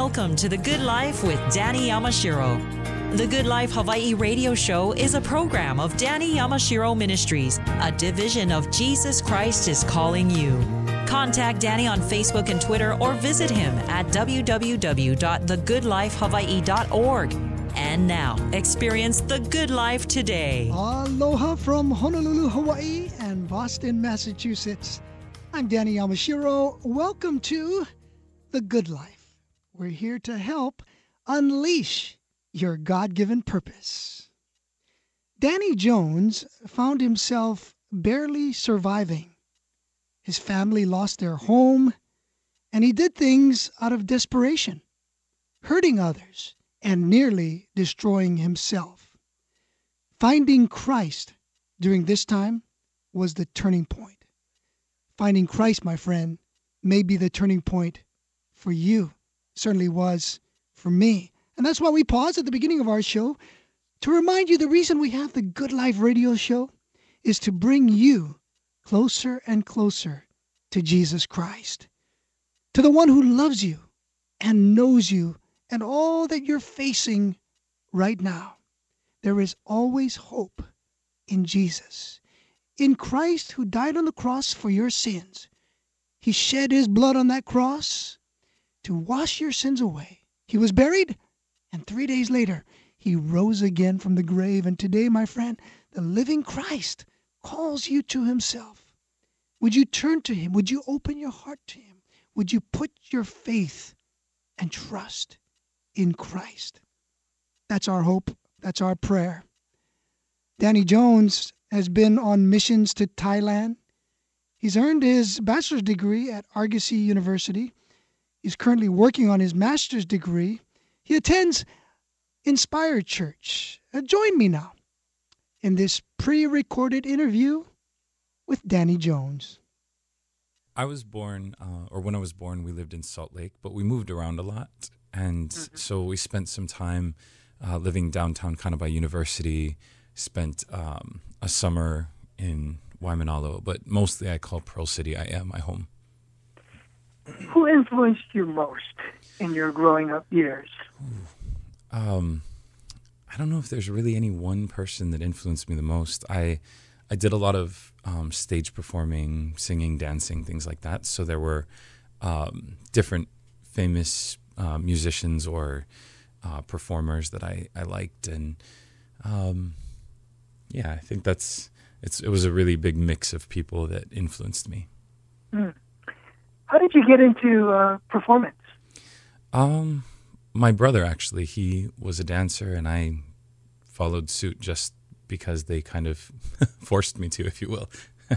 Welcome to The Good Life with Danny Yamashiro. The Good Life Hawaii radio show is a program of Danny Yamashiro Ministries, a division of Jesus Christ is Calling You. Contact Danny on Facebook and Twitter or visit him at www.thegoodlifehawaii.org. And now, experience the good life today. Aloha from Honolulu, Hawaii and Boston, Massachusetts. I'm Danny Yamashiro. Welcome to The Good Life. We're here to help unleash your God-given purpose. Danny Jones found himself barely surviving. His family lost their home, and he did things out of desperation, hurting others and nearly destroying himself. Finding Christ during this time was the turning point. Finding Christ, my friend, may be the turning point for you. Certainly was for me. And that's why we pause at the beginning of our show to remind you the reason we have the Good Life radio show is to bring you closer and closer to Jesus Christ, to the one who loves you and knows you and all that you're facing right now. There is always hope in Jesus, in Christ who died on the cross for your sins. He shed his blood on that cross to wash your sins away. He was buried, and 3 days later, he rose again from the grave. And today, my friend, the living Christ calls you to himself. Would you turn to him? Would you open your heart to him? Would you put your faith and trust in Christ? That's our hope. That's our prayer. Danny Jones has been on missions to Thailand. He's earned his bachelor's degree at Argosy University. He's currently working on his master's degree. He attends Inspired Church. Join me now in this pre-recorded interview with Danny Jones. I was born, when I was born, we lived in Salt Lake, but we moved around a lot. And so we spent some time living downtown Kanabai University, spent a summer in Waimanalo, but mostly I call Pearl City my home. Who influenced you most in your growing up years? I don't know if there's really any one person that influenced me the most. I did a lot of stage performing, singing, dancing, things like that. So there were different famous musicians or performers that I liked. And I think it was a really big mix of people that influenced me. Mm. How did you get into performance? My brother, actually, he was a dancer, and I followed suit just because they kind of forced me to, if you will.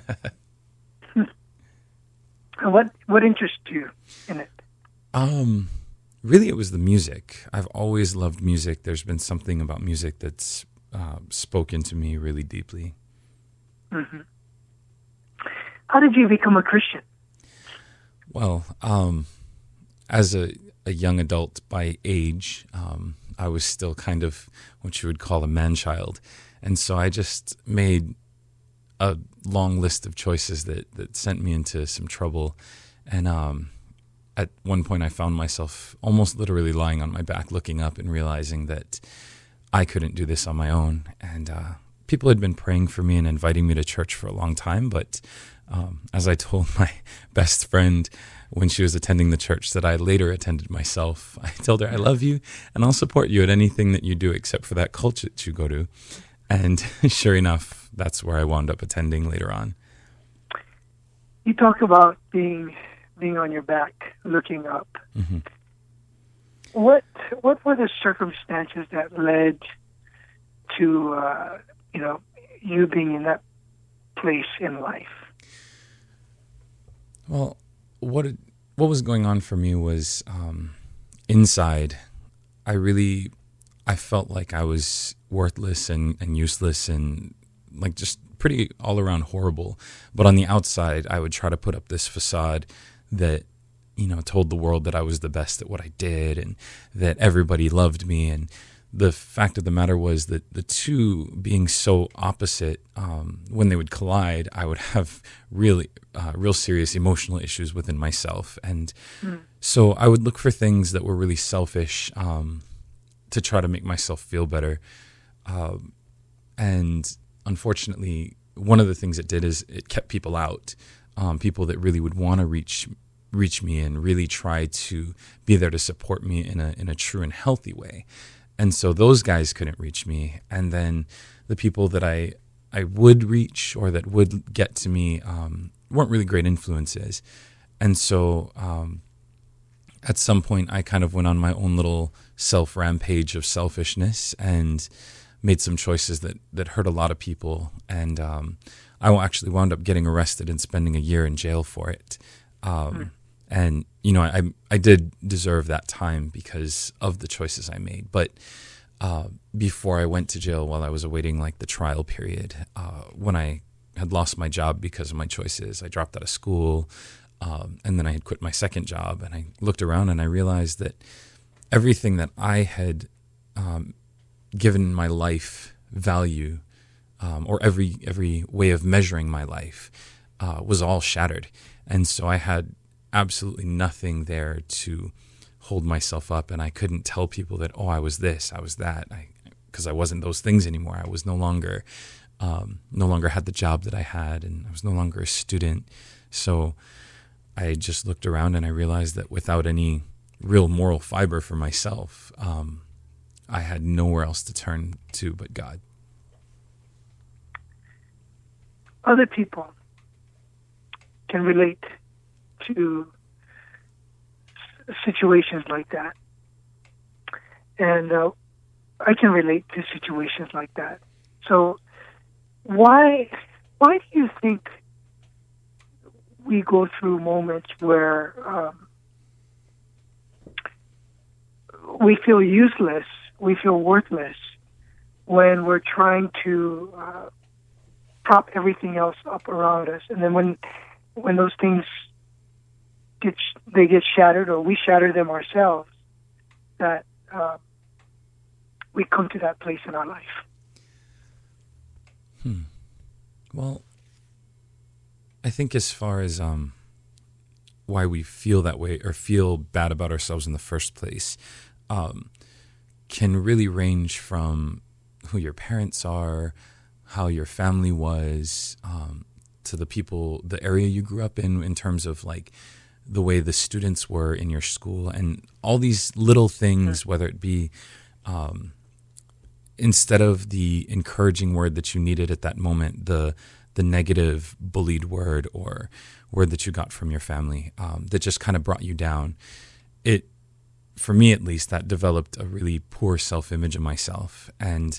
What interests you in it? Really, it was the music. I've always loved music. There's been something about music that's spoken to me really deeply. Mm-hmm. How did you become a Christian? Well, as a young adult by age, I was still kind of what you would call a man-child. And so I just made a long list of choices that sent me into some trouble. And at one point I found myself almost literally lying on my back, looking up and realizing that I couldn't do this on my own. And people had been praying for me and inviting me to church for a long time, but as I told my best friend when she was attending the church that I later attended myself, I told her, I love you and I'll support you at anything that you do except for that cult that you go to. And sure enough, that's where I wound up attending later on. You talk about being on your back, looking up. Mm-hmm. What were the circumstances that led to you being in that place in life? Well, what was going on for me was inside. I felt like I was worthless and useless and like just pretty all around horrible. But on the outside, I would try to put up this facade that, told the world that I was the best at what I did and that everybody loved me. And the fact of the matter was that the two being so opposite, when they would collide, I would have real serious emotional issues within myself. And so I would look for things that were really selfish to try to make myself feel better. And unfortunately, one of the things it did is it kept people out, people that really would want to reach me and really try to be there to support me in a true and healthy way. And so those guys couldn't reach me. And then the people that I would reach or that would get to me weren't really great influences. And so at some point, I kind of went on my own little self-rampage of selfishness and made some choices that hurt a lot of people. And I actually wound up getting arrested and spending a year in jail for it. And, you know, I did deserve that time because of the choices I made. But before I went to jail, while I was awaiting like the trial period, when I had lost my job because of my choices, I dropped out of school, and then I had quit my second job, and I looked around and I realized that everything that I had given my life value, or every way of measuring my life, was all shattered. And so I had absolutely nothing there to hold myself up, and I couldn't tell people that, oh, I was this, I was that, because I wasn't those things anymore. I was no longer had the job that I had, and I was no longer a student. So I just looked around and I realized that without any real moral fiber for myself, I had nowhere else to turn to but God. Other people can relate to situations like that. And I can relate to situations like that. So why do you think we go through moments where we feel useless, we feel worthless, when we're trying to prop everything else up around us? And then when those things get shattered, or we shatter them ourselves, that we come to that place in our life. Well, I think as far as why we feel that way or feel bad about ourselves in the first place, can really range from who your parents are, how your family was, to the people, the area you grew up in terms of like the way the students were in your school, and all these little things, whether it be instead of the encouraging word that you needed at that moment, the negative bullied word or word that you got from your family that just kind of brought you down. It, for me at least, that developed a really poor self-image of myself. And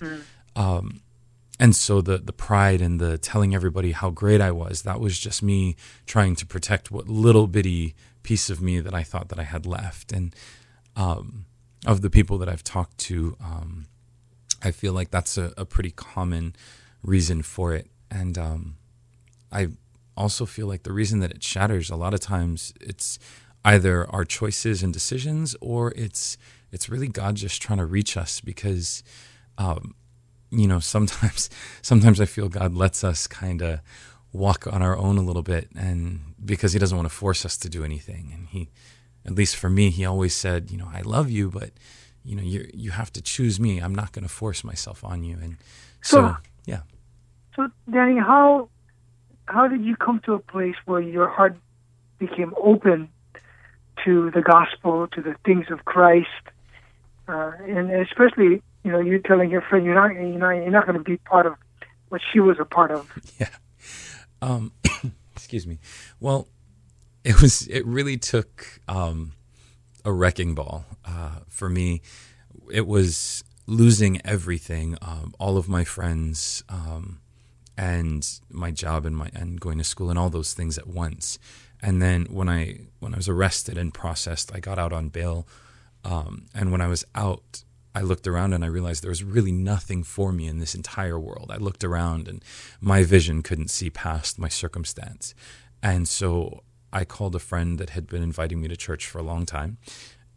so the pride and the telling everybody how great I was, that was just me trying to protect what little bitty piece of me that I thought that I had left. And of the people that I've talked to, I feel like that's a pretty common reason for it. And I also feel like the reason that it shatters, a lot of times it's either our choices and decisions, or it's really God just trying to reach us, because sometimes I feel God lets us kind of walk on our own a little bit, and because he doesn't want to force us to do anything. And he, at least for me, he always said, I love you, but you have to choose me. I'm not going to force myself on you. And so yeah. So Danny, how did you come to a place where your heart became open to the gospel, to the things of Christ, and especially, you're telling your friend you're not going to be part of what she was a part of. Yeah. Excuse me. Well, it really took a wrecking ball for me. It was losing everything, all of my friends, and my job and going to school and all those things at once. And then when I was arrested and processed, I got out on bail. And when I was out, I looked around and I realized there was really nothing for me in this entire world. I looked around and my vision couldn't see past my circumstance. And so I called a friend that had been inviting me to church for a long time.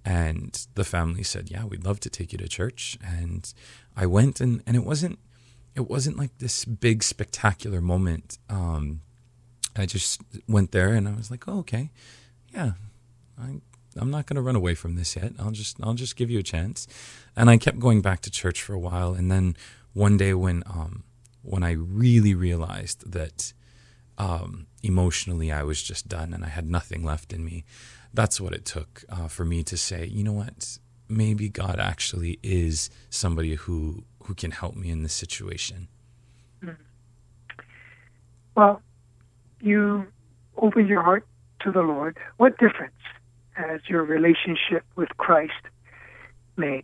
And the family said, yeah, we'd love to take you to church. And I went, and it wasn't like this big spectacular moment. I just went there and I was like, oh, okay, yeah, I'm not going to run away from this yet. I'll just give you a chance. And I kept going back to church for a while. And then one day when I really realized that emotionally I was just done and I had nothing left in me, that's what it took for me to say, you know what, maybe God actually is somebody who can help me in this situation. Well, you opened your heart to the Lord. What difference has your relationship with Christ made?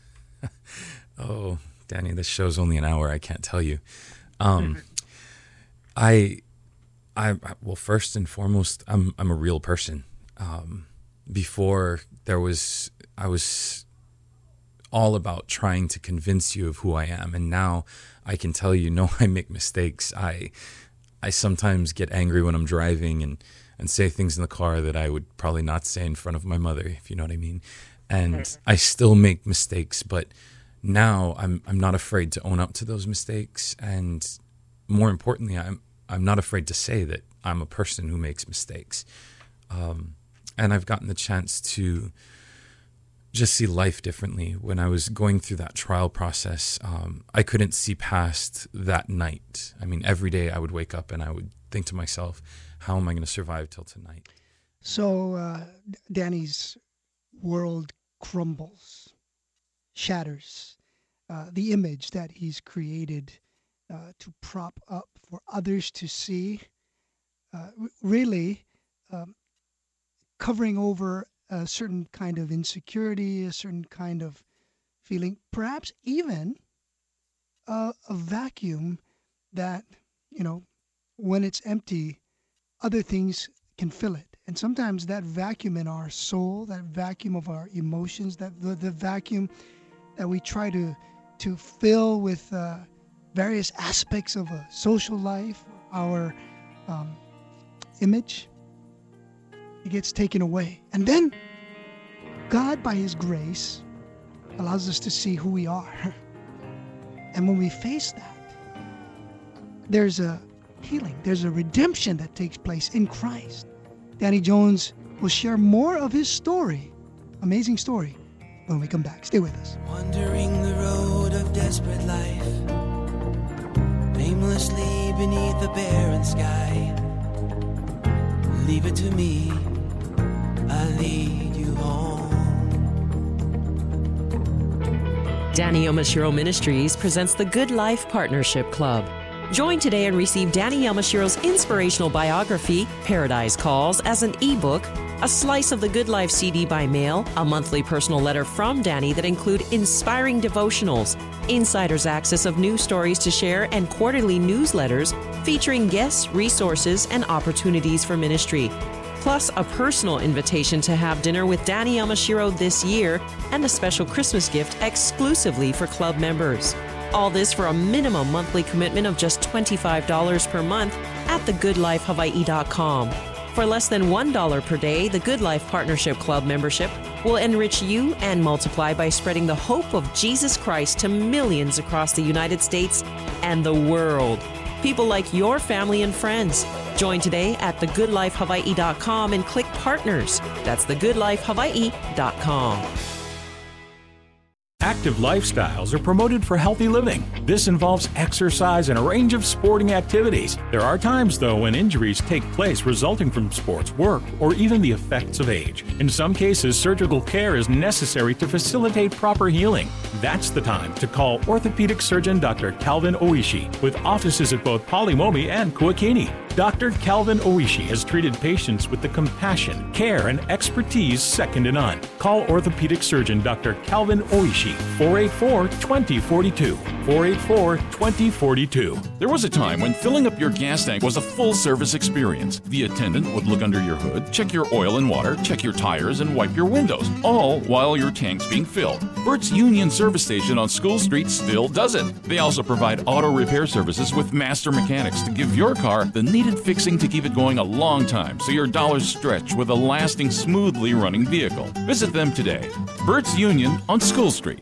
Oh, Danny, this show's only an hour. I can't tell you. I well, first and foremost, I'm a real person. Before I was all about trying to convince you of who I am, and now I can tell you, no, I make mistakes. I sometimes get angry when I'm driving and say things in the car that I would probably not say in front of my mother, if you know what I mean. And I still make mistakes, but now I'm not afraid to own up to those mistakes, and more importantly, I'm not afraid to say that I'm a person who makes mistakes. And I've gotten the chance to just see life differently. When I was going through that trial process, I couldn't see past that night. I mean, every day I would wake up and I would think to myself, how am I going to survive till tonight? So Danny's world crumbles, shatters. The image that he's created to prop up for others to see, really covering over a certain kind of insecurity, a certain kind of feeling, perhaps even a vacuum that, when it's empty, other things can fill it. And sometimes that vacuum in our soul, that vacuum of our emotions, that the vacuum that we try to fill with various aspects of a social life, our image, it gets taken away. And then God, by His grace, allows us to see who we are. And when we face that, there's a healing, there's a redemption that takes place in Christ. Danny Jones will share more of his story, amazing story, when we come back. Stay with us. Wandering the road of desperate life, aimlessly beneath the barren sky. Leave it to me, I'll lead you home. Danny Yamashiro Ministries presents the Good Life Partnership Club. Join today and receive Danny Yamashiro's inspirational biography, Paradise Calls, as an ebook, a slice of the Good Life CD by mail, a monthly personal letter from Danny that include inspiring devotionals, insider's access of news stories to share, and quarterly newsletters featuring guests, resources, and opportunities for ministry. Plus a personal invitation to have dinner with Danny Yamashiro this year and a special Christmas gift exclusively for club members. All this for a minimum monthly commitment of just $25 per month at thegoodlifehawaii.com. For less than $1 per day, the Good Life Partnership Club membership will enrich you and multiply by spreading the hope of Jesus Christ to millions across the United States and the world. People like your family and friends. Join today at thegoodlifehawaii.com and click Partners. That's thegoodlifehawaii.com. Active lifestyles are promoted for healthy living. This involves exercise and a range of sporting activities. There are times, though, when injuries take place resulting from sports, work, or even the effects of age. In some cases, surgical care is necessary to facilitate proper healing. That's the time to call orthopedic surgeon Dr. Calvin Oishi, with offices at both Palimomi and Kuakini. Dr. Calvin Oishi has treated patients with the compassion, care, and expertise second to none. Call orthopedic surgeon Dr. Calvin Oishi, 484-2042, 484-2042. There was a time when filling up your gas tank was a full-service experience. The attendant would look under your hood, check your oil and water, check your tires, and wipe your windows, all while your tank's being filled. Bert's Union service station on School Street still does it. They also provide auto repair services with master mechanics to give your car the needed fixing to keep it going a long time so your dollars stretch with a lasting, smoothly running vehicle. Visit them today. Burt's Union on School Street.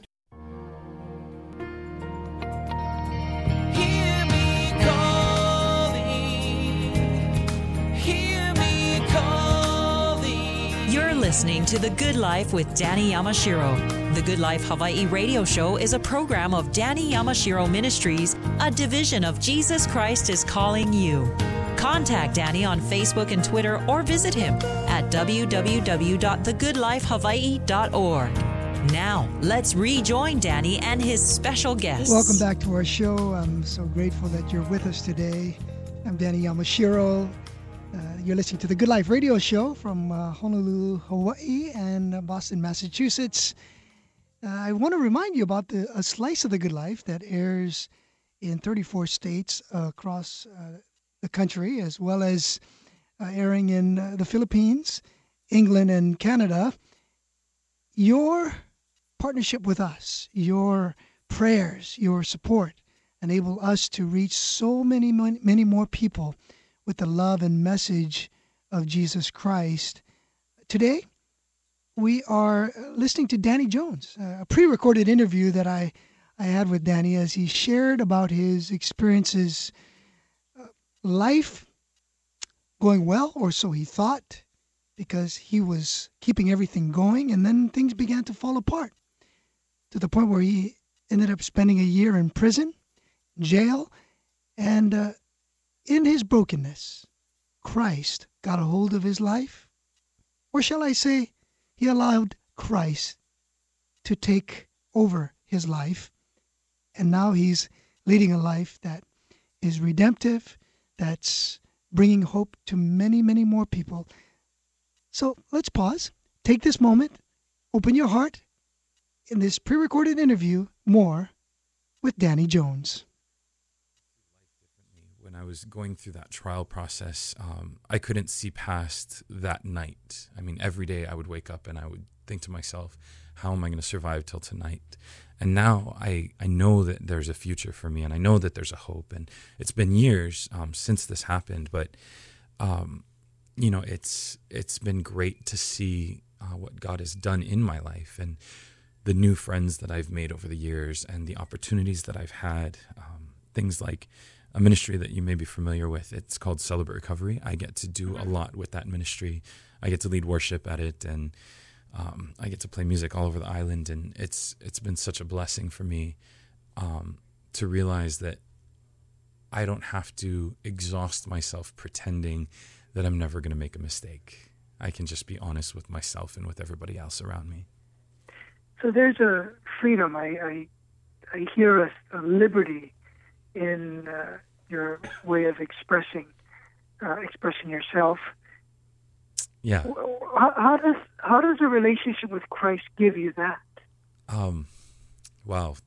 Listening to The Good Life with Danny Yamashiro. The Good Life Hawaii radio show is a program of Danny Yamashiro Ministries, a division of Jesus Christ is Calling You. Contact Danny on Facebook and Twitter or visit him at www.thegoodlifehawaii.org. Now, let's rejoin Danny and his special guests. Welcome back to our show. I'm so grateful that you're with us today. I'm Danny Yamashiro. You're listening to the Good Life radio show from Honolulu, Hawaii, and Boston, Massachusetts. I want to remind you about a slice of the Good Life that airs in 34 states across the country, as well as airing in the Philippines, England, and Canada. Your partnership with us, your prayers, your support enable us to reach so many more people with the love and message of Jesus Christ. Today, we are listening to Danny Jones, a pre-recorded interview that I had with Danny as he shared about his experiences, life going well, or so he thought, because he was keeping everything going, and then things began to fall apart to the point where he ended up spending a year in prison, jail, and in his brokenness, Christ got a hold of his life. Or shall I say, he allowed Christ to take over his life. And now he's leading a life that is redemptive, that's bringing hope to many, many more people. So let's pause, take this moment, open your heart in this pre-recorded interview, more with Danny Jones. When I was going through that trial process, I couldn't see past that night. I mean, every day I would wake up and I would think to myself, how am I going to survive till tonight? And now I know that there's a future for me, and I know that there's a hope. And it's been years since this happened, but it's been great to see what God has done in my life, and the new friends that I've made over the years, and the opportunities that I've had. Things like a ministry that you may be familiar with. It's called Celebrate Recovery. I get to do a lot with that ministry. I get to lead worship at it, and I get to play music all over the island. And it's been such a blessing for me to realize that I don't have to exhaust myself pretending that I'm never going to make a mistake. I can just be honest with myself and with everybody else around me. So there's a freedom. I hear a liberty in your way of expressing yourself. Yeah. How does a relationship with Christ give you that? Wow,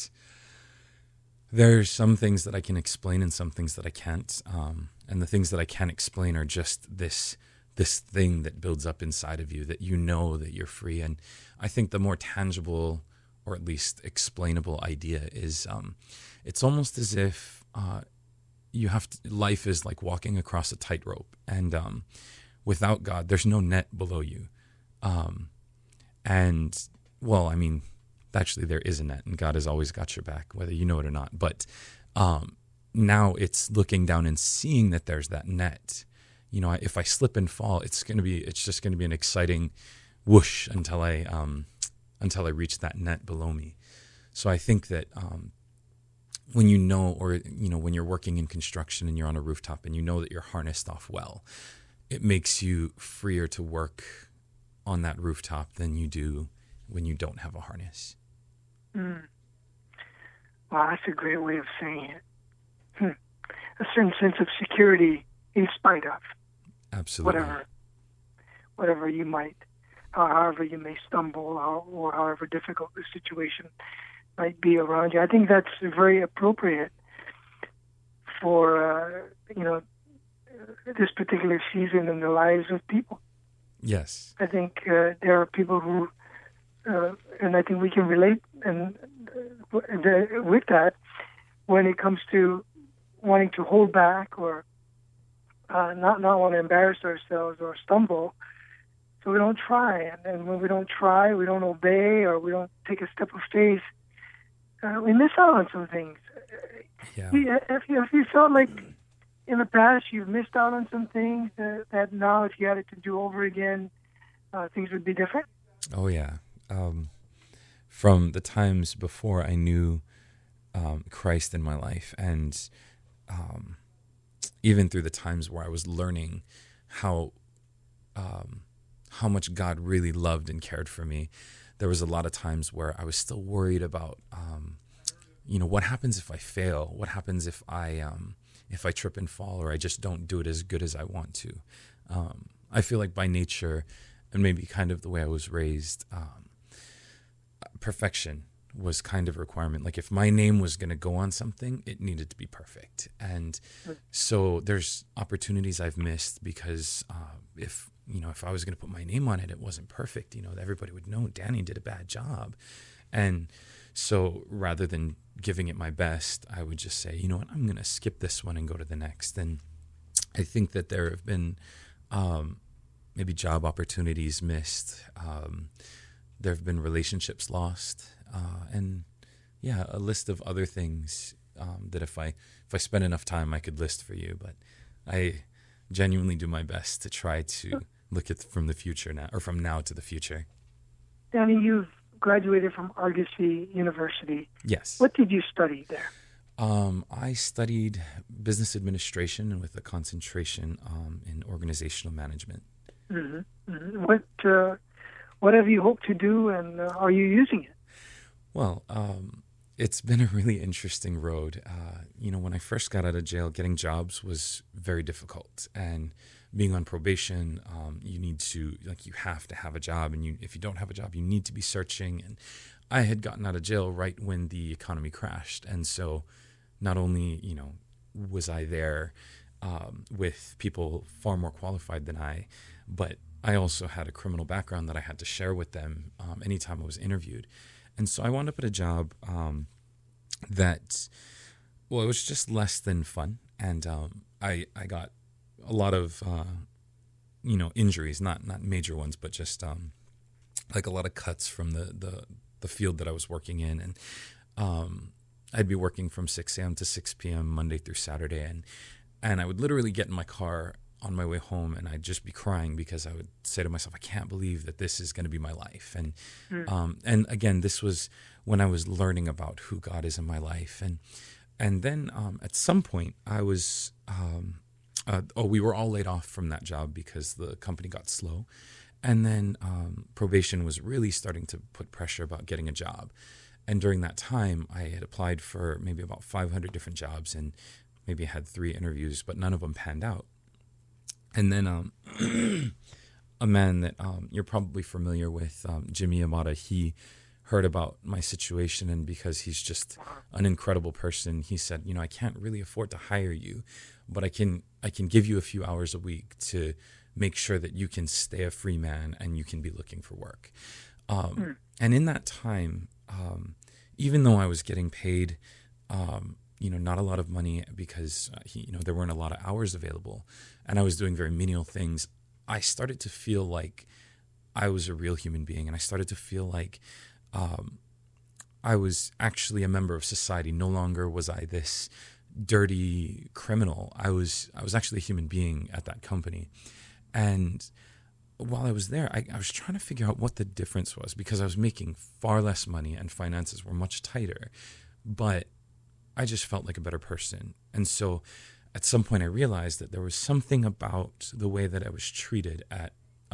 there's some things that I can explain and some things that I can't. And the things that I can't explain are just this thing that builds up inside of you, that you know that you're free. And I think the more tangible, or at least explainable idea is, it's almost as if life is like walking across a tightrope, and without God, there's no net below you. Actually there is a net, and God has always got your back, whether you know it or not. But now it's looking down and seeing that there's that net. You know, if I slip and fall, it's just going to be an exciting whoosh until I reach that net below me. So I think that when when you're working in construction and you're on a rooftop and you know that you're harnessed off well, it makes you freer to work on that rooftop than you do when you don't have a harness. Wow, that's a great way of saying it. A certain sense of security in spite of. Absolutely. Whatever you might, however you may stumble, or however difficult the situation might be around you. I think that's very appropriate for this particular season in the lives of people. Yes. I think there are people who and I think we can relate with that when it comes to wanting to hold back or not want to embarrass ourselves or stumble. So we don't try, and when we don't try, we don't obey, or we don't take a step of faith, we miss out on some things. Yeah. If you felt like in the past you've missed out on some things that now if you had it to do over again, things would be different? Oh, yeah. From the times before I knew Christ in my life, and even through the times where I was learning how much God really loved and cared for me, there was a lot of times where I was still worried about, what happens if I fail? What happens if I trip and fall, or I just don't do it as good as I want to? I feel like by nature, and maybe kind of the way I was raised, perfection was kind of a requirement. Like if my name was going to go on something, it needed to be perfect. And so there's opportunities I've missed because if I was going to put my name on it, it wasn't perfect. Everybody would know Danny did a bad job. And so rather than giving it my best, I would just say, you know what, I'm going to skip this one and go to the next. And I think that there have been maybe job opportunities missed. There have been relationships lost, and a list of other things that if I spend enough time, I could list for you. But I genuinely do my best to try to look at from the future now, or from now to the future. Danny, you've graduated from Argosy University. Yes. What did you study there? I studied business administration with a concentration in organizational management. Mm-hmm. Mm-hmm. What have you hoped to do, and are you using it? Well, it's been a really interesting road. When I first got out of jail, getting jobs was very difficult. And being on probation, you have to have a job. And if you don't have a job, you need to be searching. And I had gotten out of jail right when the economy crashed. And so not only, was I there with people far more qualified than I, but I also had a criminal background that I had to share with them anytime I was interviewed. And so I wound up at a job it was just less than fun. And I got a lot of, injuries, not major ones, but just like a lot of cuts from the field that I was working in. And I'd be working from 6 a.m. to 6 p.m. Monday through Saturday. And I would literally get in my car on my way home, and I'd just be crying because I would say to myself, I can't believe that this is going to be my life. And again, this was when I was learning about who God is in my life. And then at some point I was, we were all laid off from that job because the company got slow. And then probation was really starting to put pressure about getting a job. And during that time, I had applied for maybe about 500 different jobs and maybe had 3 interviews, but none of them panned out. And then a man that you're probably familiar with, Jimmy Amata, he heard about my situation, and because he's just an incredible person, he said, I can't really afford to hire you, but I can give you a few hours a week to make sure that you can stay a free man and you can be looking for work. And in that time, even though I was getting paid, not a lot of money because there weren't a lot of hours available, and I was doing very menial things, I started to feel like I was a real human being, and I started to feel like I was actually a member of society. No longer was I this dirty criminal. I was actually a human being at that company. And while I was there, I was trying to figure out what the difference was, because I was making far less money and finances were much tighter, but I just felt like a better person. And so at some point I realized that there was something about the way that I was treated at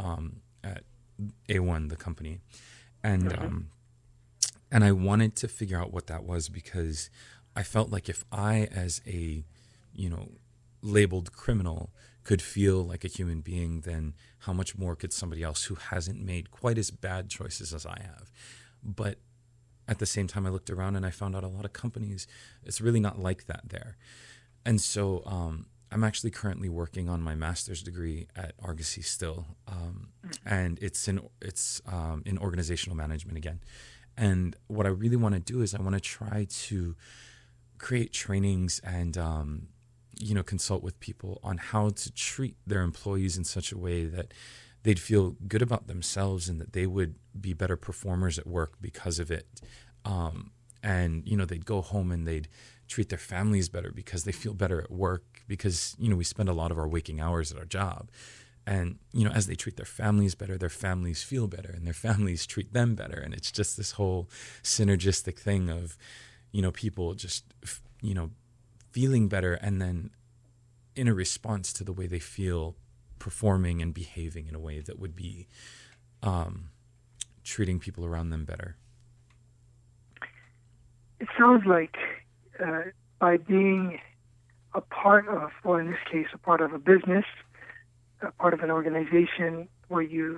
A1, the company. And I wanted to figure out what that was, because I felt like if I, as a, labeled criminal, could feel like a human being, then how much more could somebody else who hasn't made quite as bad choices as I have? But at the same time, I looked around and I found out a lot of companies, it's really not like that there. And so I'm actually currently working on my master's degree at Argosy still, and it's in organizational management again. And what I really want to do is I want to try to create trainings and consult with people on how to treat their employees in such a way that they'd feel good about themselves and that they would be better performers at work because of it. And they'd go home and they'd treat their families better because they feel better at work, because we spend a lot of our waking hours at our job. And as they treat their families better, their families feel better, and their families treat them better. And it's just this whole synergistic thing of people just feeling better, and then in a response to the way they feel, performing and behaving in a way that would be treating people around them better. It sounds like by being a part of, or in this case, a part of a business, a part of an organization where you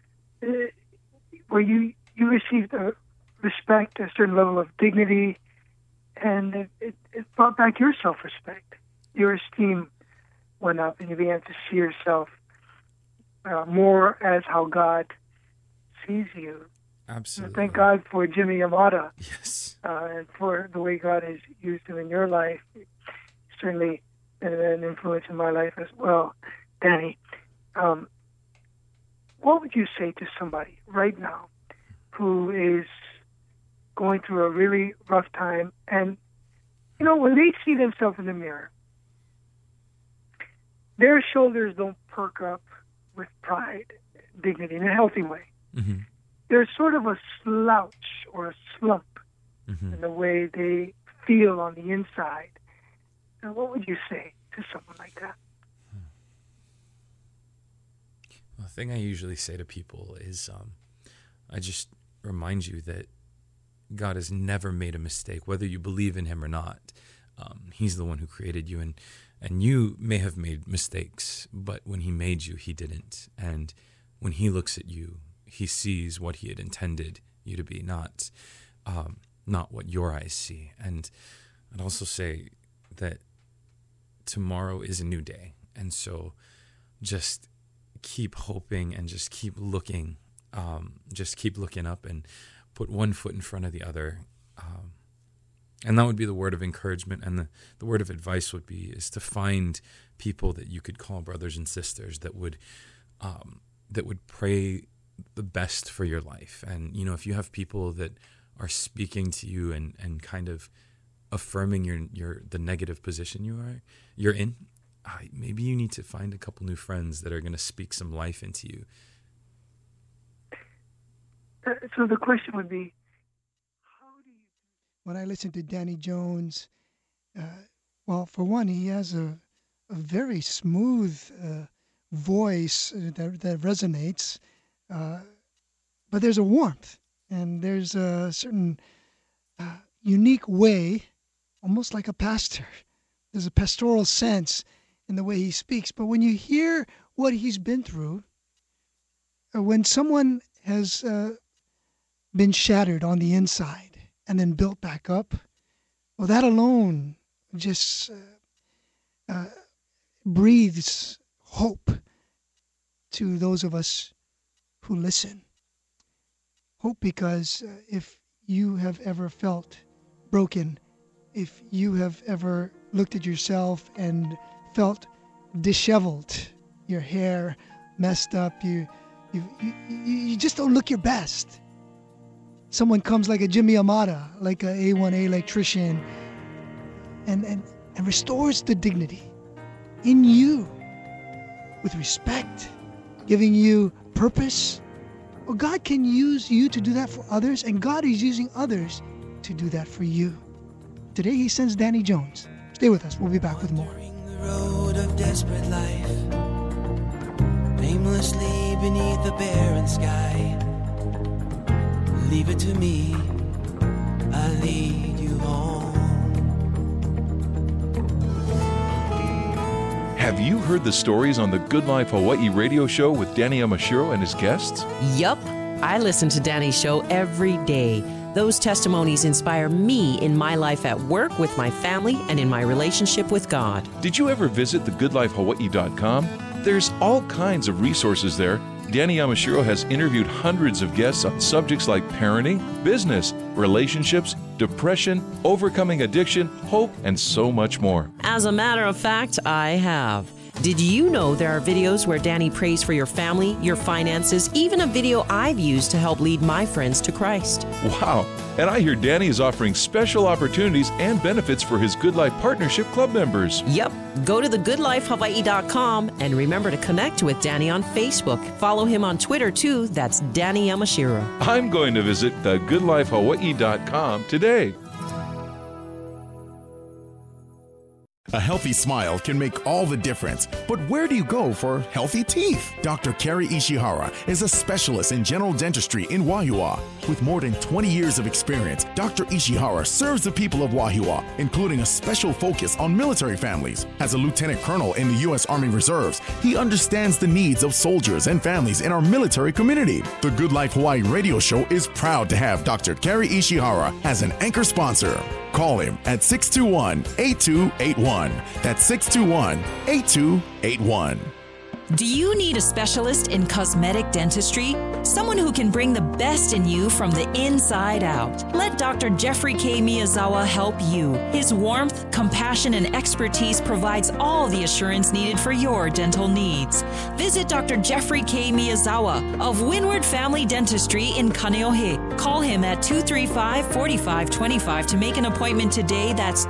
received a respect, a certain level of dignity, and it brought back your self-respect. Your esteem went up, and you began to see yourself more as how God sees you. Absolutely. Thank God for Jimmy Yamada. Yes. And for the way God has used him in your life. Certainly been an influence in my life as well. Danny, what would you say to somebody right now who is going through a really rough time, and when they see themselves in the mirror, their shoulders don't perk up with pride, dignity in a healthy way. Mm-hmm. There's sort of a slouch or a slump Mm-hmm. in the way they feel on the inside. Now, what would you say to someone like that? The thing I usually say to people is I just remind you that God has never made a mistake, whether you believe in him or not. He's the one who created you, and you may have made mistakes, but when he made you, he didn't. And when he looks at you, he sees what he had intended you to be, not what your eyes see. And I'd also say that tomorrow is a new day, and so just keep hoping and just keep looking up and put one foot in front of the other. And that would be the word of encouragement, and the word of advice is to find people that you could call brothers and sisters that would pray the best for your life. And if you have people that are speaking to you and kind of affirming the negative position you're in, maybe you need to find a couple new friends that are going to speak some life into you. So the question would be, when I listen to Danny Jones, well, for one, he has a very smooth voice that resonates, but there's a warmth, and there's a certain unique way, almost like a pastor. There's a pastoral sense in the way he speaks. But when you hear what he's been through, when someone has been shattered on the inside and then built back up, well, that alone just breathes hope to those of us who listen. Hope because if you have ever felt broken, if you have ever looked at yourself and felt disheveled, your hair messed up, you just don't look your best. Someone comes like a Jimmy Yamada, like a A1A electrician, and restores the dignity in you with respect, giving you purpose. Well, God can use you to do that for others, and God is using others to do that for you. Today he sends Danny Jones. Stay with us. We'll be back with more. Wandering the road of desperate life, aimlessly beneath the barren sky. Leave it to me, I'll lead you home. Have you heard the stories on the Good Life Hawaii radio show with Danny Yamashiro and his guests? Yup. I listen to Danny's show every day. Those testimonies inspire me in my life at work, with my family, and in my relationship with God. Did you ever visit thegoodlifehawaii.com? There's all kinds of resources there. Danny Yamashiro has interviewed hundreds of guests on subjects like parenting, business, relationships, depression, overcoming addiction, hope, and so much more. As a matter of fact, I have. Did you know there are videos where Danny prays for your family, your finances, even a video I've used to help lead my friends to Christ? Wow! And I hear Danny is offering special opportunities and benefits for his Good Life Partnership Club members. Yep. Go to thegoodlifehawaii.com and remember to connect with Danny on Facebook. Follow him on Twitter too. That's Danny Yamashiro. I'm going to visit thegoodlifehawaii.com today. A healthy smile can make all the difference, but where do you go for healthy teeth? Dr. Kerry Ishihara is a specialist in general dentistry in Wahiawa. With more than 20 years of experience, Dr. Ishihara serves the people of Wahiawa, including a special focus on military families. As a lieutenant colonel in the U.S. Army Reserves, he understands the needs of soldiers and families in our military community. The Good Life Hawaii radio show is proud to have Dr. Kerry Ishihara as an anchor sponsor. Call him at 621-8281. That's 621-8281. Do you need a specialist in cosmetic dentistry? Someone who can bring the best in you from the inside out. Let Dr. Jeffrey K. Miyazawa help you. His warmth, compassion, and expertise provides all the assurance needed for your dental needs. Visit Dr. Jeffrey K. Miyazawa of Windward Family Dentistry in Kaneohe. Call him at 235-4525 to make an appointment today. That's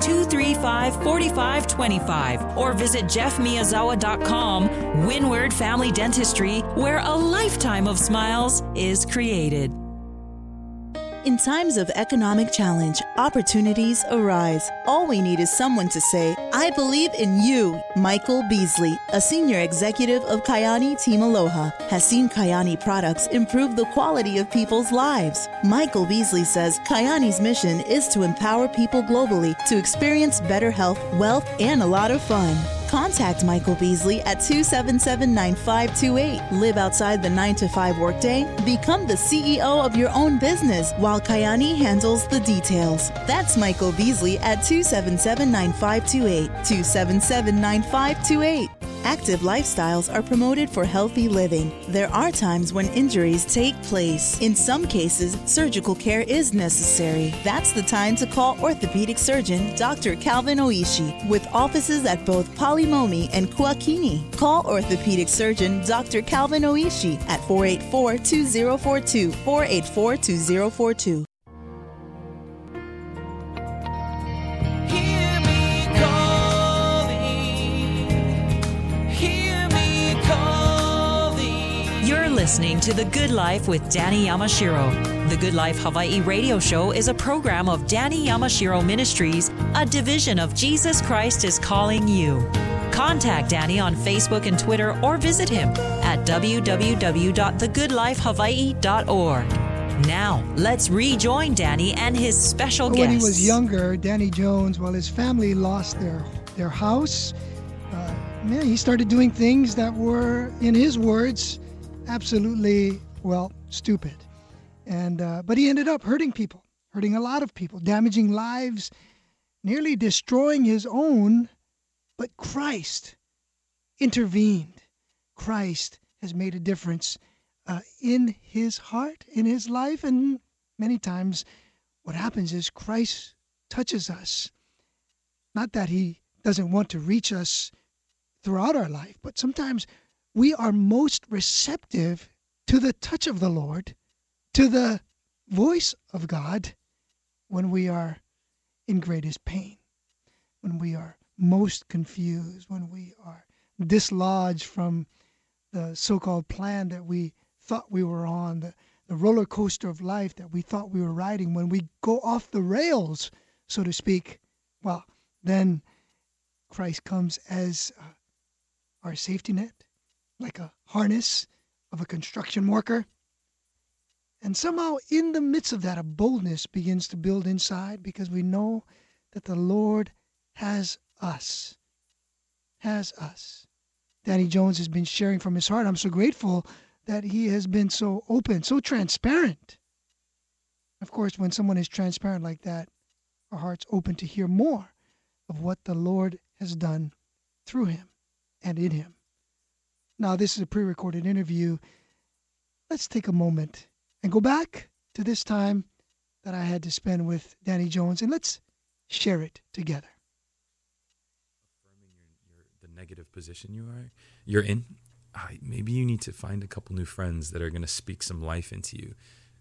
235-4525. Or visit jeffmiyazawa.com. Windward Family Dentistry, where a lifetime of smiles is created. In times of economic challenge, opportunities arise. All we need is someone to say, I believe in you. Michael Beasley, a senior executive of Kayani Team Aloha, has seen Kayani products improve the quality of people's lives. Michael Beasley says Kayani's mission is to empower people globally to experience better health, wealth, and a lot of fun. Contact Michael Beasley at 277-9528. Live outside the 9-to-5 workday. Become the CEO of your own business while Kayani handles the details. That's Michael Beasley at 277-9528. 277-9528. Active lifestyles are promoted for healthy living. There are times when injuries take place. In some cases, surgical care is necessary. That's the time to call orthopedic surgeon Dr. Calvin Oishi, with offices at both Palimomi and Kuakini. Call orthopedic surgeon Dr. Calvin Oishi at 484-2042, 484-2042. Listening to The Good Life with Danny Yamashiro. The Good Life Hawaii radio show is a program of Danny Yamashiro Ministries, a division of Jesus Christ is Calling You. Contact Danny on Facebook and Twitter or visit him at www.thegoodlifehawaii.org. Now, let's rejoin Danny and his special guests. When he was younger, Danny Jones, while his family lost their house, he started doing things that were, in his words, absolutely, stupid. But he ended up hurting people, hurting a lot of people, damaging lives, nearly destroying his own. But Christ intervened. Christ has made a difference in his heart, in his life. And many times what happens is Christ touches us. Not that he doesn't want to reach us throughout our life, but sometimes we are most receptive to the touch of the Lord, to the voice of God, when we are in greatest pain, when we are most confused, when we are dislodged from the so-called plan that we thought we were on, the roller coaster of life that we thought we were riding, when we go off the rails, so to speak. Well, then Christ comes as our safety net, like a harness of a construction worker. And somehow in the midst of that, a boldness begins to build inside, because we know that the Lord has us. Danny Jones has been sharing from his heart. I'm so grateful that he has been so open, so transparent. Of course, when someone is transparent like that, our heart's open to hear more of what the Lord has done through him and in him. Now, this is a pre-recorded interview. Let's take a moment and go back to this time that I had to spend with Danny Jones, and let's share it together. Affirming the negative position you're in. Maybe you need to find a couple new friends that are going to speak some life into you.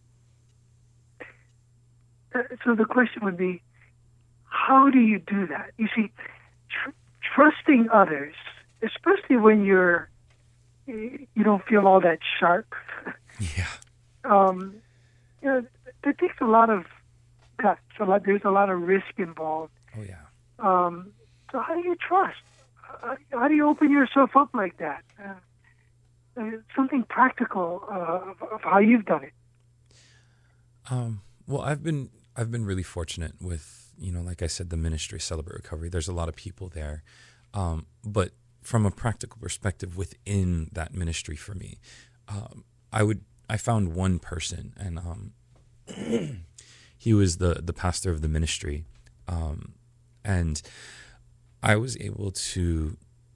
So the question would be, how do you do that? You see, trusting others, especially when you don't feel all that sharp. Yeah. It takes a lot of guts. There's a lot of risk involved. Oh yeah. So how do you trust? How do you open yourself up like that? Something practical of how you've done it. Well, I've been really fortunate with, like I said, the ministry Celebrate Recovery. There's a lot of people there, but from a practical perspective within that ministry, for me, I found one person, and he was the pastor of the ministry, and I was able to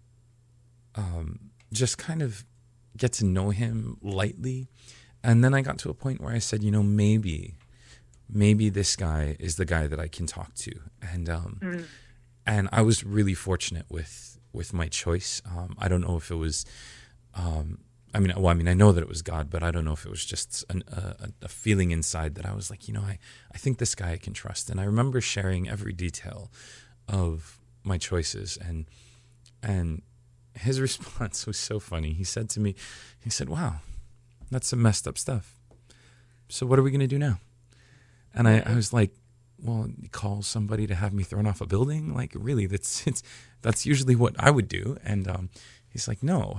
just kind of get to know him lightly. And then I got to a point where I said, maybe this guy is the guy that I can talk to. And I was really fortunate with my choice. I don't know if it was, I know that it was God, but I don't know if it was just a feeling inside that I was like, I think this guy I can trust. And I remember sharing every detail of my choices, and his response was so funny. He said to me, wow, that's some messed up stuff. So what are we going to do now? And I was like, well, call somebody to have me thrown off a building? Like, really, that's usually what I would do. And he's like, no,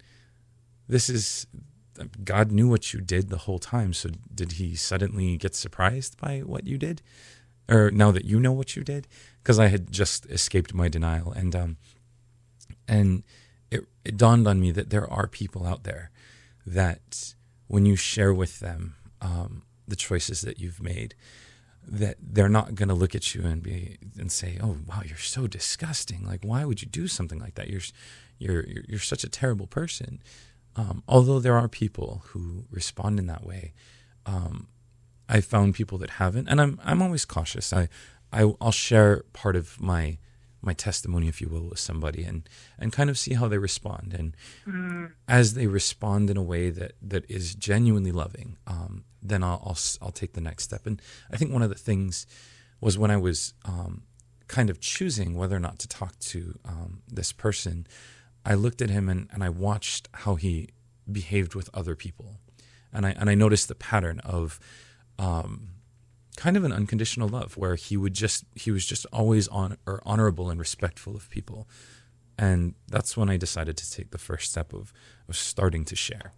God knew what you did the whole time. So did he suddenly get surprised by what you did? Or now that you know what you did? Because I had just escaped my denial. And it dawned on me that there are people out there that when you share with them the choices that you've made, that they're not going to look at you and say, "Oh, wow, you're so disgusting. Like, why would you do something like that? You're such a terrible person." Although there are people who respond in that way, I found people that haven't, and I'm always cautious. I'll share part of my testimony, if you will, with somebody and kind of see how they respond. And as they respond in a way that is genuinely loving, then I'll take the next step. And I think one of the things was when I was kind of choosing whether or not to talk to this person, I looked at him and I watched how he behaved with other people. And I noticed the pattern of kind of an unconditional love, where he was just always honorable and respectful of people. And that's when I decided to take the first step of starting to share.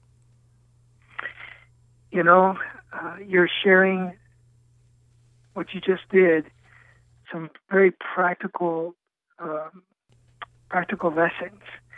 You're sharing what you just did, some very practical lessons.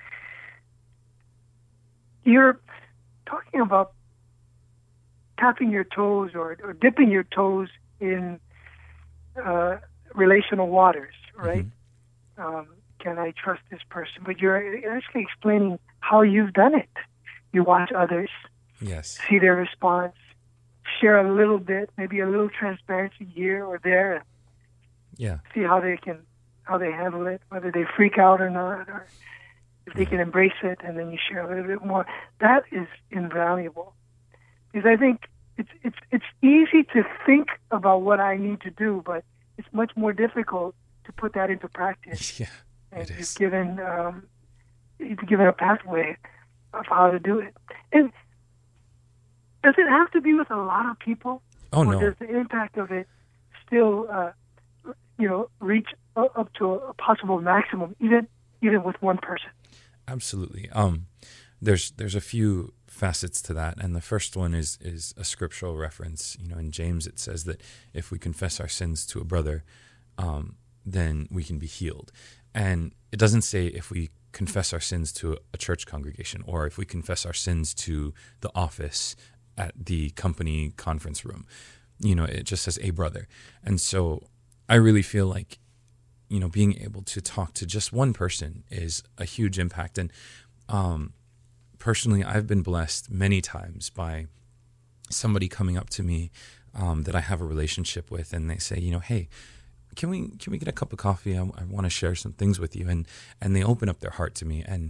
You're talking about tapping your toes or dipping your toes in relational waters, right? Mm-hmm. Can I trust this person? But you're actually explaining how you've done it. You watch others, yes, see their response, share a little bit, maybe a little transparency here or there, yeah, see how they handle it, whether they freak out or not, or if they can embrace it, and then you share a little bit more. That is invaluable. Because I think it's easy to think about what I need to do, but it's much more difficult to put that into practice. Yeah, and it is. You've given a pathway of how to do it. And does it have to be with a lot of people? Oh, or no. Does the impact of it still, reach up to a possible maximum, even with one person? Absolutely. There's a few facets to that, and the first one is a scriptural reference. In James it says that if we confess our sins to a brother, then we can be healed. And it doesn't say if we confess our sins to a church congregation or if we confess our sins to the office at the company conference room. it just says a brother. And so I really feel like, being able to talk to just one person is a huge impact. And personally, I've been blessed many times by somebody coming up to me that I have a relationship with, and they say, hey, can we get a cup of coffee? I want to share some things with you. And they open up their heart to me. And,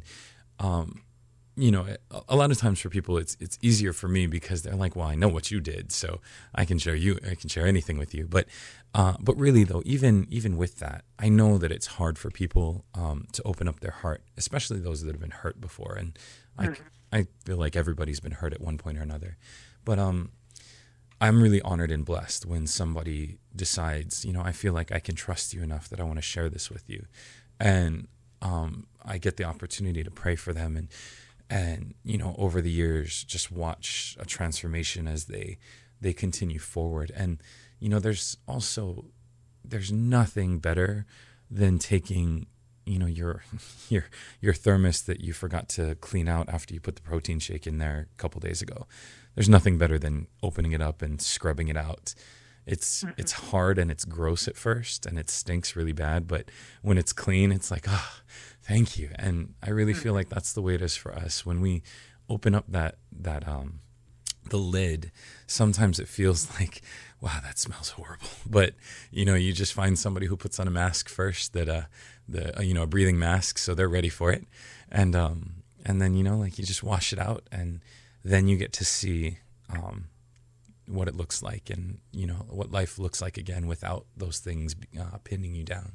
a lot of times for people, it's easier for me because they're like, well, I know what you did, so I can share anything with you. But really though, even with that, I know that it's hard for people to open up their heart, especially those that have been hurt before. And I feel like everybody's been hurt at one point or another. But I'm really honored and blessed when somebody decides, I feel like I can trust you enough that I want to share this with you. And I get the opportunity to pray for them and over the years, just watch a transformation as they continue forward. And, there's nothing better than taking, your thermos that you forgot to clean out after you put the protein shake in there a couple days ago. There's nothing better than opening it up and scrubbing it out. It's hard and it's gross at first and it stinks really bad, but when it's clean, it's like, oh, thank you. And I really feel like that's the way it is for us. When we open up that the lid, sometimes it feels like, wow, that smells horrible. But you just find somebody who puts on a mask first, that a breathing mask, so they're ready for it. And then you just wash it out, and then you get to see what it looks like, and what life looks like again without those things pinning you down.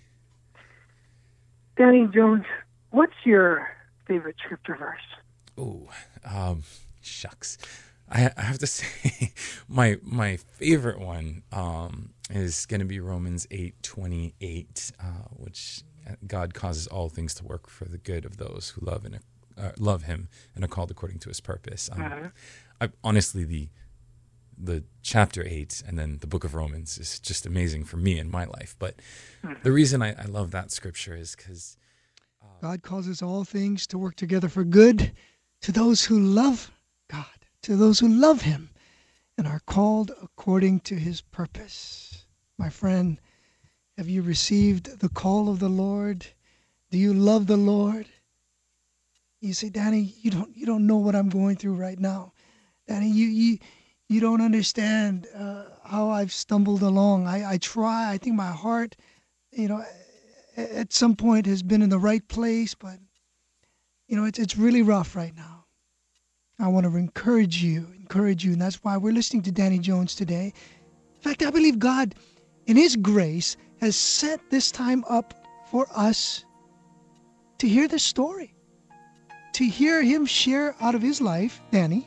Danny Jones, what's your favorite scripture verse? Oh, shucks. I have to say my favorite one is going to be Romans 8:28, which God causes all things to work for the good of those who love Him and are called according to His purpose. Honestly, the chapter 8 and then the book of Romans is just amazing for me in my life. But the reason I love that scripture is because God causes all things to work together for good to those who love God, to those who love Him and are called according to His purpose. My friend, have you received the call of the Lord? Do you love the Lord? You say, Danny, you don't know what I'm going through right now. Danny, you don't understand how I've stumbled along. I try. I think my heart, at some point has been in the right place, but it's really rough right now. I want to encourage you, and that's why we're listening to Danny Jones today. In fact, I believe God, in His grace, has set this time up for us to hear this story, to hear him share out of his life, Danny,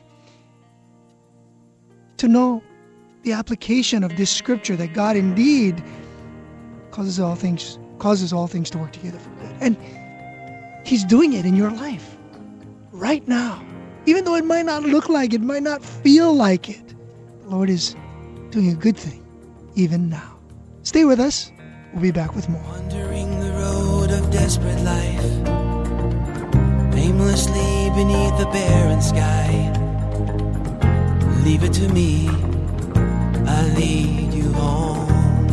to know the application of this scripture that God indeed causes all things to work together for good. And He's doing it in your life right now. Even though it might not look like it, might not feel like it, the Lord is doing a good thing even now. Stay with us. We'll be back with more. Wandering the road of desperate life, aimlessly beneath the barren sky. Leave it to me, I'll lead you home.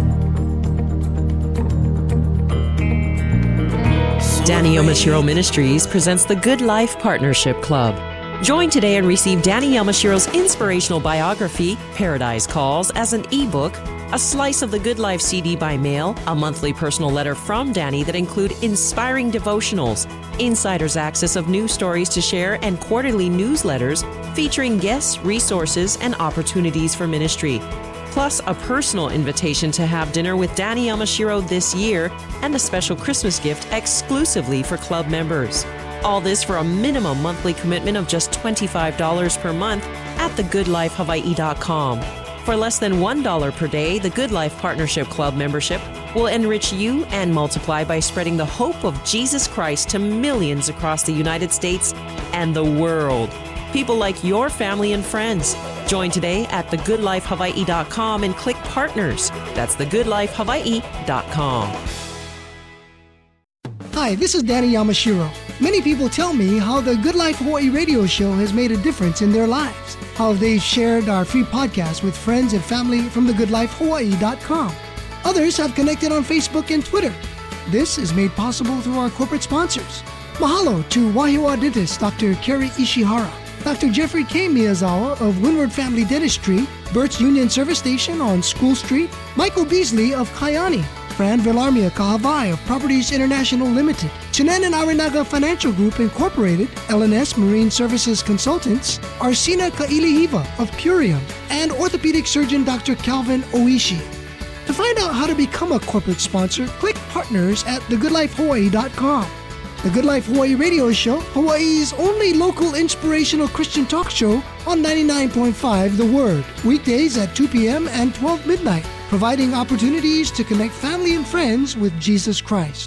Danny Yamashiro Ministries presents the Good Life Partnership Club. Join today and receive Danny Yamashiro's inspirational biography, Paradise Calls, as an ebook, a slice of the Good Life CD by mail, a monthly personal letter from Danny that include inspiring devotionals, insider's access of news stories to share, and quarterly newsletters featuring guests, resources, and opportunities for ministry. Plus a personal invitation to have dinner with Danny Yamashiro this year and a special Christmas gift exclusively for club members. All this for a minimum monthly commitment of just $25 per month at thegoodlifehawaii.com. For less than $1 per day, the Good Life Partnership Club membership will enrich you and multiply by spreading the hope of Jesus Christ to millions across the United States and the world. People like your family and friends. Join today at thegoodlifehawaii.com and click Partners. That's thegoodlifehawaii.com. Hi, this is Danny Yamashiro. Many people tell me how the Good Life Hawaii radio show has made a difference in their lives. how they've shared our free podcast with friends and family from thegoodlifehawaii.com. Others have connected on Facebook and Twitter. This is made possible through our corporate sponsors. Mahalo to Wahiawa dentist Dr. Kerry Ishihara, Dr. Jeffrey K. Miyazawa of Windward Family Dentistry, Burt's Union Service Station on School Street, Michael Beasley of Kayani, Fran Villarmia Kahavai of Properties International Limited, Chinen and Arinaga Financial Group Incorporated, LNS Marine Services Consultants, Arsina Kailihiva of Purium, and orthopedic surgeon Dr. Calvin Oishi. To find out how to become a corporate sponsor, click Partners at thegoodlifehawaii.com. The Good Life Hawaii Radio Show, Hawaii's only local inspirational Christian talk show on 99.5 The Word, weekdays at 2 p.m. and 12 midnight, providing opportunities to connect family and friends with Jesus Christ.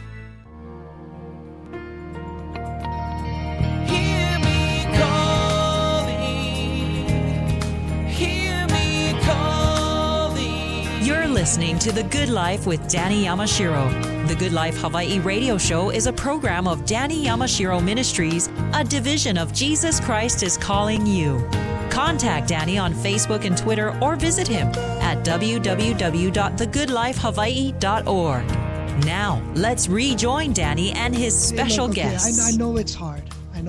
Listening to The Good Life with Danny Yamashiro. The Good Life Hawaii Radio Show is a program of Danny Yamashiro Ministries, a division of Jesus Christ is Calling You. Contact Danny on Facebook and Twitter or visit him at www.thegoodlifehawaii.org. Now, let's rejoin Danny and his special guests. I know it's hard.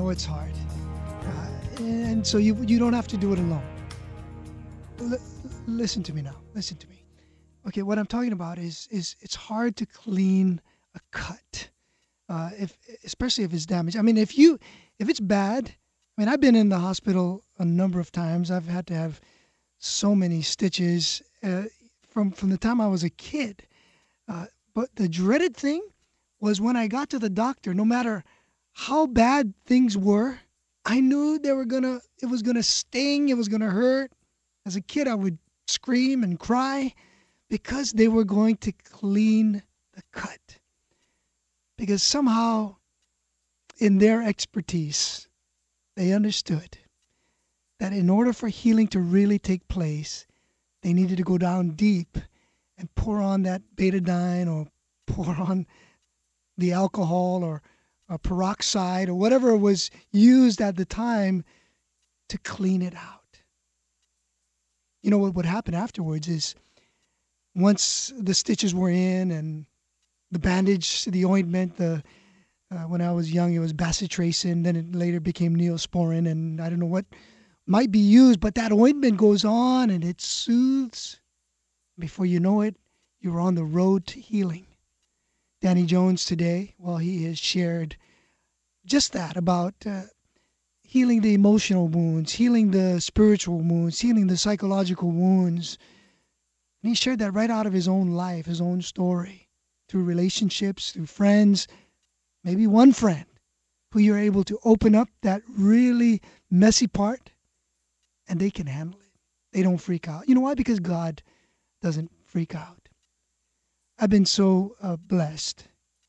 And so you don't have to do it alone. Listen to me now. Listen to me. Okay, what I'm talking about is it's hard to clean a cut, especially if it's damaged. I mean, if it's bad, I mean, I've been in the hospital a number of times. I've had to have so many stitches from the time I was a kid. But the dreaded thing was when I got to the doctor. No matter how bad things were, I knew it was gonna sting, it was gonna hurt. As a kid, I would scream and cry, because they were going to clean the cut. Because somehow, in their expertise, they understood that in order for healing to really take place, they needed to go down deep and pour on that betadine or pour on the alcohol or peroxide or whatever was used at the time to clean it out. You know what would happen afterwards is, once the stitches were in and the bandage, the ointment, when I was young, it was bacitracin. Then it later became Neosporin, and I don't know what might be used, but that ointment goes on and it soothes. Before you know it, you're on the road to healing. Danny Jones today, he has shared just that about healing the emotional wounds, healing the spiritual wounds, healing the psychological wounds. And he shared that right out of his own life, his own story, through relationships, through friends, maybe one friend who you're able to open up that really messy part, and they can handle it. They don't freak out. You know why? Because God doesn't freak out. I've been so blessed.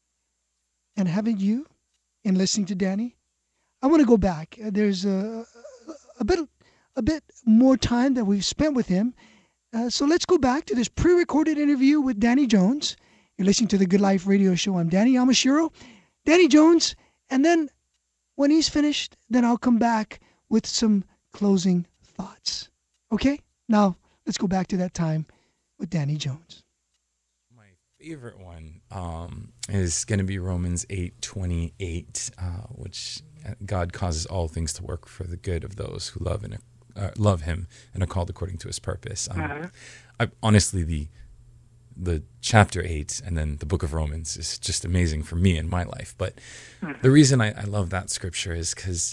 And haven't you, in listening to Danny? I want to go back. There's a bit more time that we've spent with him. So let's go back to this pre-recorded interview with Danny Jones. You're listening to the Good Life Radio Show. I'm Danny Yamashiro, Danny Jones, and then when he's finished, then I'll come back with some closing thoughts. Okay? Now, let's go back to that time with Danny Jones. My favorite one is going to be Romans 8:28, which God causes all things to work for the good of those who love Him and are called according to His purpose. Honestly, the chapter 8 and then the book of Romans is just amazing for me in my life. But the reason I love that scripture is because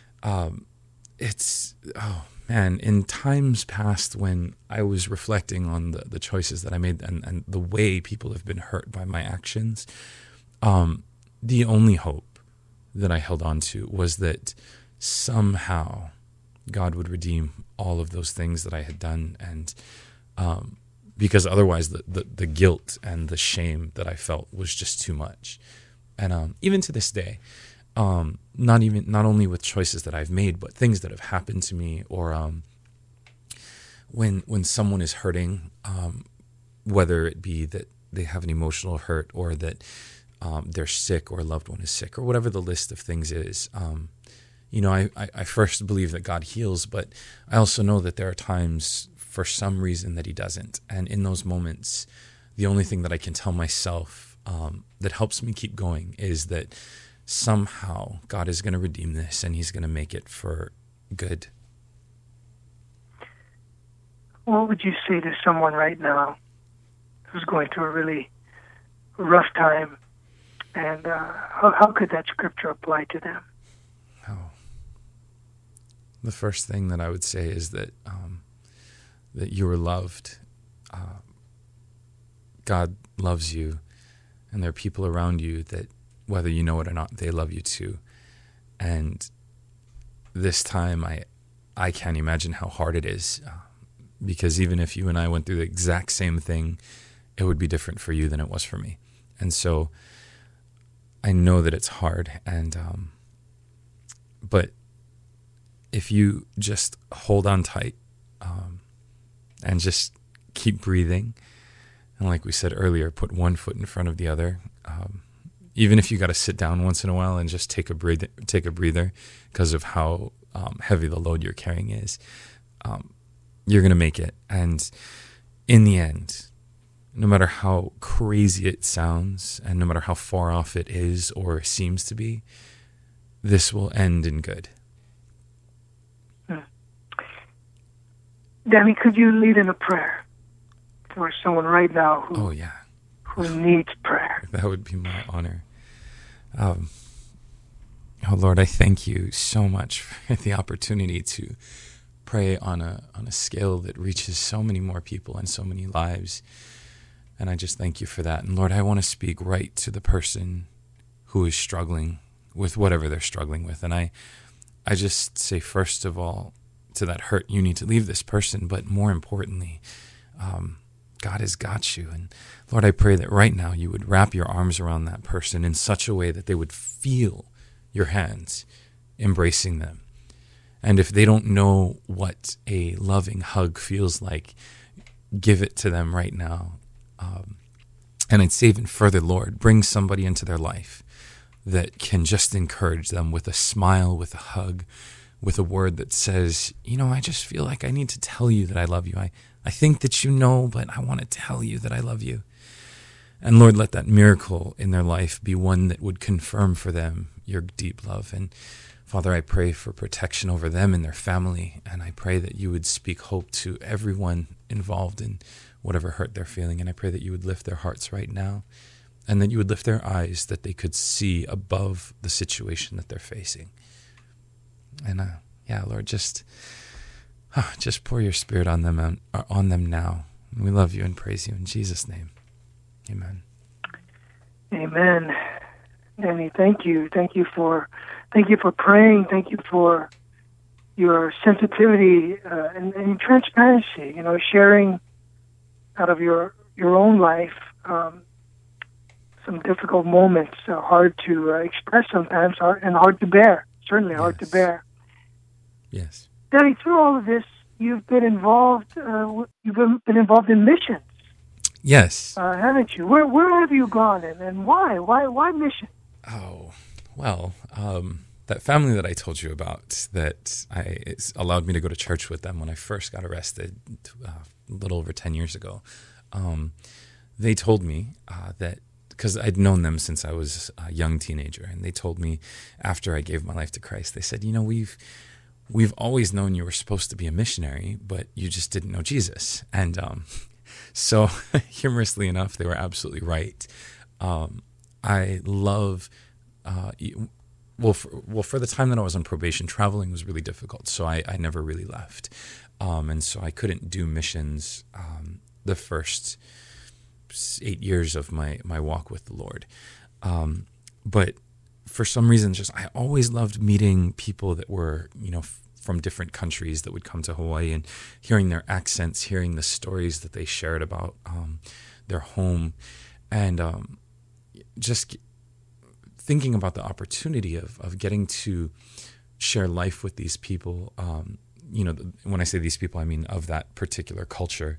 in times past when I was reflecting on the choices that I made and the way people have been hurt by my actions, the only hope that I held on to was that somehow God would redeem all of those things that I had done, and because otherwise the guilt and the shame that I felt was just too much. And even to this day, not only with choices that I've made, but things that have happened to me, or when someone is hurting, whether it be that they have an emotional hurt or that they're sick or a loved one is sick or whatever the list of things is, I first believe that God heals, but I also know that there are times for some reason that he doesn't. And in those moments, the only thing that I can tell myself that helps me keep going is that somehow God is going to redeem this and he's going to make it for good. What would you say to someone right now who's going through a really rough time, and how could that scripture apply to them? Oh, the first thing that I would say is that that you are loved. God loves you, and there are people around you that, whether you know it or not, they love you too. And this time, I can't imagine how hard it is, because even if you and I went through the exact same thing, it would be different for you than it was for me. And so I know that it's hard, and but if you just hold on tight and just keep breathing, and like we said earlier, put one foot in front of the other, even if you got to sit down once in a while and just take a breather because of how heavy the load you're carrying is, you're going to make it. And in the end, no matter how crazy it sounds and no matter how far off it is or seems to be, this will end in good. Danny, could you lead in a prayer for someone right now who needs prayer? That would be my honor. Oh, Lord, I thank you so much for the opportunity to pray on a scale that reaches so many more people and so many lives. And I just thank you for that. And Lord, I want to speak right to the person who is struggling with whatever they're struggling with. And I just say, first of all, to that hurt, you need to leave this person. But more importantly, God has got you. And Lord, I pray that right now you would wrap your arms around that person in such a way that they would feel your hands embracing them. And if they don't know what a loving hug feels like, give it to them right now. And I'd say even further, Lord, bring somebody into their life that can just encourage them with a smile, with a hug, with a word that says, I just feel like I need to tell you that I love you. I think that you know, but I want to tell you that I love you. And Lord, let that miracle in their life be one that would confirm for them your deep love. And Father, I pray for protection over them and their family. And I pray that you would speak hope to everyone involved in whatever hurt they're feeling. And I pray that you would lift their hearts right now, and that you would lift their eyes that they could see above the situation that they're facing. And Lord, just pour your Spirit on them now. We love you and praise you in Jesus' name. Amen. Amen. Danny, thank you. Thank you for praying. Thank you for your sensitivity and transparency. Sharing out of your own life some difficult moments, hard to express sometimes, and hard to bear. Certainly hard to bear. Yes. Danny, through all of this, you've been involved. You've been involved in missions. Yes. Haven't you? Where have you gone, and why? Why mission? Oh, well, that family that I told you about, that it's allowed me to go to church with them when I first got arrested a little over 10 years ago. They told me that, because I'd known them since I was a young teenager, and they told me after I gave my life to Christ, they said, we've always known you were supposed to be a missionary, but you just didn't know Jesus. And so humorously enough, they were absolutely right. I love, for the time that I was on probation, traveling was really difficult, so I never really left. And so I couldn't do missions the first 8 years of my walk with the Lord. But for some reason, I always loved meeting people that were, from different countries that would come to Hawaii, and hearing their accents, hearing the stories that they shared about their home, and just thinking about the opportunity of getting to share life with these people. When I say these people, I mean of that particular culture.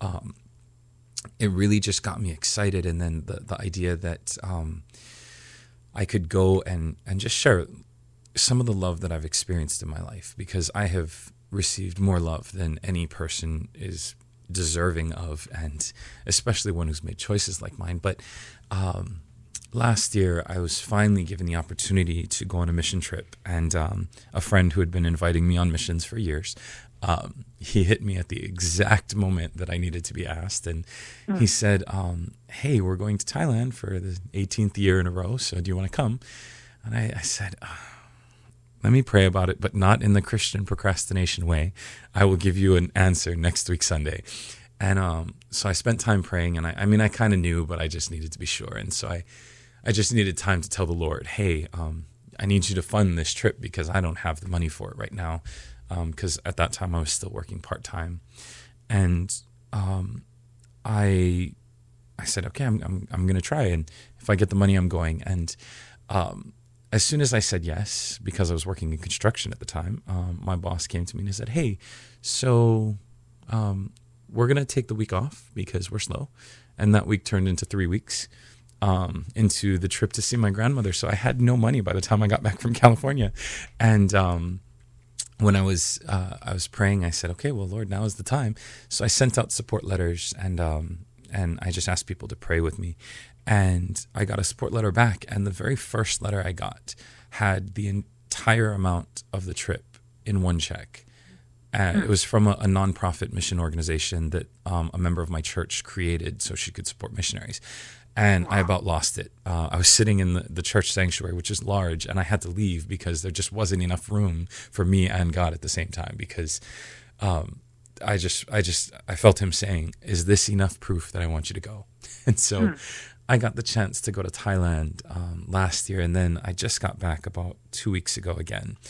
It really just got me excited. And then the idea that I could go and just some of the love that I've experienced in my life, because I have received more love than any person is deserving of, and especially one who's made choices like mine. But last year, I was finally given the opportunity to go on a mission trip, and a friend who had been inviting me on missions for years, he hit me at the exact moment that I needed to be asked, and he said, hey, we're going to Thailand for the 18th year in a row, so do you want to come? And I said, let me pray about it, but not in the Christian procrastination way. I will give you an answer next week Sunday. And so I spent time praying, and I kind of knew, but I just needed to be sure. And so I just needed time to tell the Lord, hey, I need you to fund this trip because I don't have the money for it right now. Because at that time I was still working part-time. And I said, okay, I'm going to try. And if I get the money, I'm going. And as soon as I said yes, because I was working in construction at the time, my boss came to me and he said, hey, so we're going to take the week off because we're slow. And that week turned into 3 weeks into the trip to see my grandmother. So I had no money by the time I got back from California. And when I was praying, I said, okay, well, Lord, now is the time. So I sent out support letters, and I just asked people to pray with me. And I got a support letter back, and the very first letter I got had the entire amount of the trip in one check. It was from a nonprofit mission organization that a member of my church created so she could support missionaries. And I about lost it. I was sitting in the church sanctuary, which is large, and I had to leave because there just wasn't enough room for me and God at the same time. Because I felt him saying, "Is this enough proof that I want you to go?" And so I got the chance to go to Thailand last year, and then I just got back about 2 weeks ago again.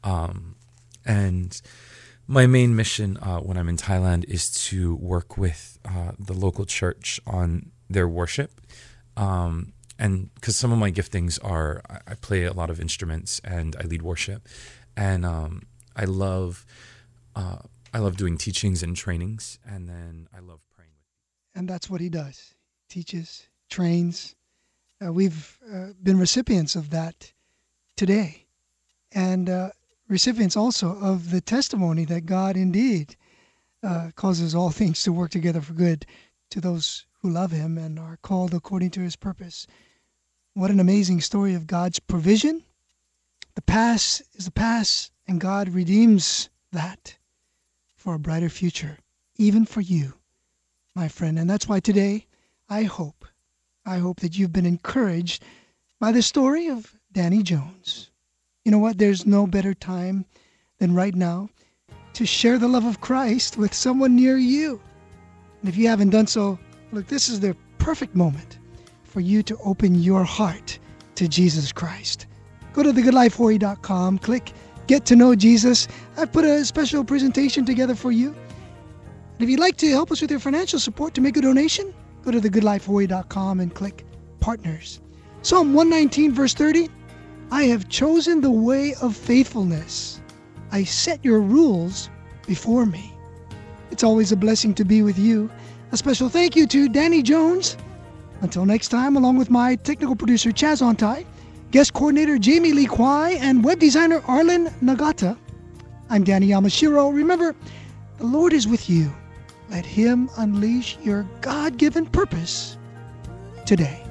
And my main mission when I'm in Thailand is to work with the local church on their worship. And because some of my giftings are, I play a lot of instruments and I lead worship, and I love doing teachings and trainings, and then I love praying. And that's what he does. Teaches, trains. We've been recipients of that today, and recipients also of the testimony that God indeed causes all things to work together for good to those who love him and are called according to his purpose. What an amazing story of God's provision. The past is the past, and God redeems that for a brighter future, even for you, my friend. And that's why today I hope that you've been encouraged by the story of Danny Jones. You know what? There's no better time than right now to share the love of Christ with someone near you. And if you haven't done so, look, this is the perfect moment for you to open your heart to Jesus Christ. Go to thegoodlifehawaii.com, click Get to Know Jesus. I've put a special presentation together for you. And if you'd like to help us with your financial support to make a donation, go to thegoodlifehawaii.com and click Partners. Psalm 119, verse 30, I have chosen the way of faithfulness. I set your rules before me. It's always a blessing to be with you. A special thank you to Danny Jones. Until next time, along with my technical producer Chaz Ontai, guest coordinator Jamie Lee Kwai, and web designer Arlen Nagata, I'm Danny Yamashiro. Remember, the Lord is with you. Let him unleash your God-given purpose today.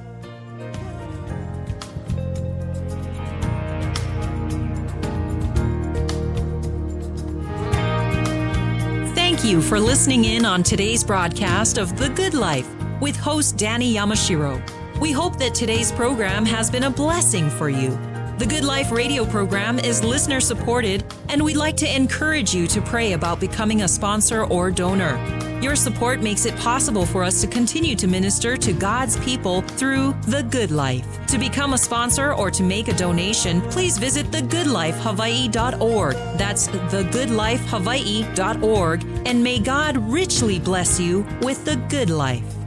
Thank you for listening in on today's broadcast of The Good Life with host Danny Yamashiro. We hope that today's program has been a blessing for you. The Good Life radio program is listener supported, and we'd like to encourage you to pray about becoming a sponsor or donor. Your support makes it possible for us to continue to minister to God's people through The Good Life. To become a sponsor or to make a donation, please visit thegoodlifehawaii.org. That's thegoodlifehawaii.org. And may God richly bless you with the good life.